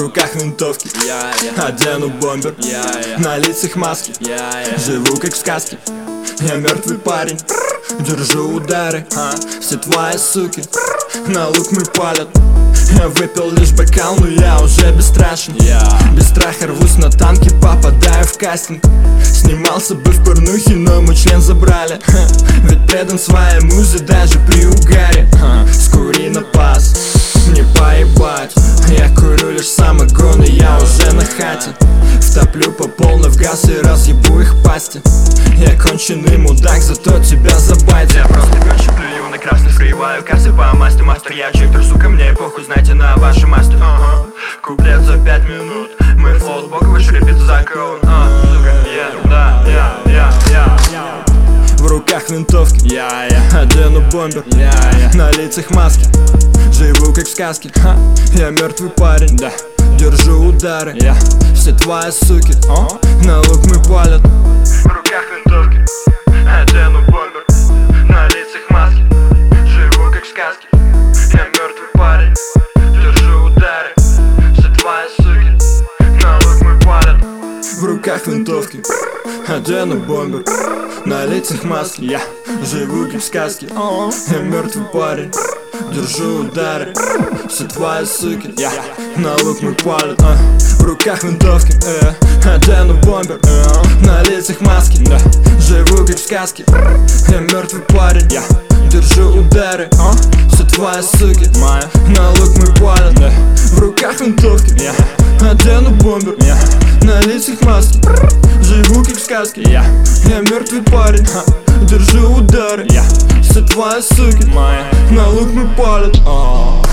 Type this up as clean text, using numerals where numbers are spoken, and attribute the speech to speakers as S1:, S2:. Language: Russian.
S1: руках винтовки, одену бомбер, на лицах маски, живу как в сказке. Я мертвый парень, держу удары, все твои суки на лук мы палят. Я выпил лишь бокал, но я уже бесстрашен. Без страха рвусь на танке, попадаю в кастинг. Снимался бы в порнухе, но мой член забрали. Ведь предан своей музе даже при угаре. Скури на пас, мне поебать. Я курю лишь самогон, и я уже на хате. Втоплю по полной в газ и разъебу их пасти. Я конченый мудак, зато тебя забайтят.
S2: Я просто гонщик, плюю на красный, скрываю кассы по масти. Мастер, я чиктер, сука, мне похуй, знаете, на ваши масти. Куплет за 5 минут, мы флоутбок вышли, репит за кроун.
S1: В руках винтовки, одену бомбер, на лицах маски, живу как в сказке. Я мертвый парень, держу удары, все твои суки на лук мы палят.
S2: В руках винтовки, одену бомбер, на лицах маски, живу как в сказке. Я мертвый парень, держу удары, все твои суки на лук мы палят.
S1: В руках винтовки, одену бомбер, на лицах маски, живу как в сказке. Я мертвый парень, держу удары, все твои суки на лук мы палят. В руках винтовки, одену бомбер, на лицах маски, живу как в сказке. Я мертвый парень, держу удары, все твои суки на лук мы палят. В руках винтовки, одену бомбер, на лицах маски, живу как в сказке. Я мертвый парень, держу удары, все твои суки на лук мы палят.